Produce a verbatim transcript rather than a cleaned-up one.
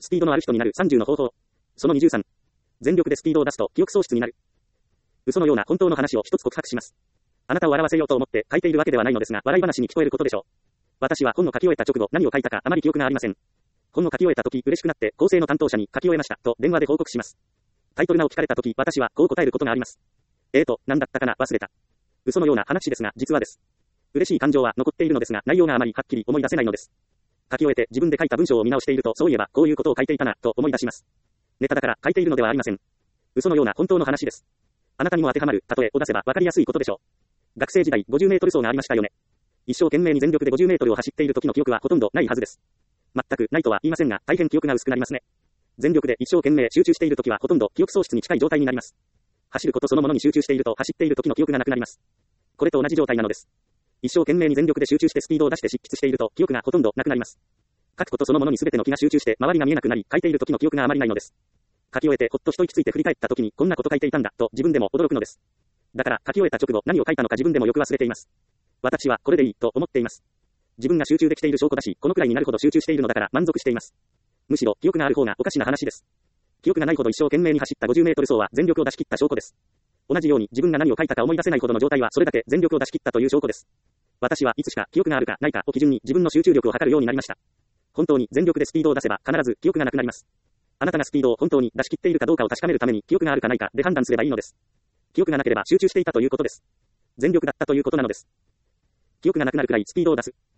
スピードのある人になるさんじゅうの方法。そのにじゅうさん。全力でスピードを出すと記憶喪失になる。嘘のような本当の話を一つ告白します。あなたを笑わせようと思って書いているわけではないのですが、笑い話に聞こえることでしょう。私は本の書き終えた直後、何を書いたかあまり記憶がありません。本の書き終えた時、嬉しくなって構成の担当者に書き終えましたと電話で報告します。タイトル名を聞かれた時、私はこう答えることがあります。えーと、何だったかな、忘れた。嘘のような話ですが、実はです。嬉しい感情は残っているのですが、内容があまりはっきり思い出せないのです。書き終えて自分で書いた文章を見直していると、そういえばこういうことを書いていたな、と思い出します。ネタだから書いているのではありません。嘘のような本当の話です。あなたにも当てはまる例えを出せば分かりやすいことでしょう。学生時代ごじゅうメートル走がありましたよね。一生懸命に全力でごじゅうメートルを走っている時の記憶はほとんどないはずです。全くないとは言いませんが、大変記憶が薄くなりますね。全力で一生懸命集中している時はほとんど記憶喪失に近い状態になります。走ることそのものに集中していると走っている時の記憶がなくなります。これと同じ状態なのです。一生懸命に全力で集中してスピードを出して執筆していると記憶がほとんどなくなります。書くことそのものに全ての気が集中して周りが見えなくなり、書いている時の記憶があまりないのです。書き終えてほっと一息ついて振り返った時にこんなこと書いていたんだと自分でも驚くのです。だから書き終えた直後何を書いたのか自分でもよく忘れています。私はこれでいいと思っています。自分が集中できている証拠だし、このくらいになるほど集中しているのだから満足しています。むしろ記憶がある方がおかしな話です。記憶がないほど一生懸命に走ったごじゅうメートル走は全力を出し切った証拠です。同じように自分が何を書いたか思い出せないほどの状態はそれだけ全力を出し切ったという証拠です。私はいつしか記憶があるかないかを基準に自分の集中力を測るようになりました。本当に全力でスピードを出せば必ず記憶がなくなります。あなたがスピードを本当に出し切っているかどうかを確かめるために記憶があるかないかで判断すればいいのです。記憶がなければ集中していたということです。全力だったということなのです。記憶がなくなるくらいスピードを出す。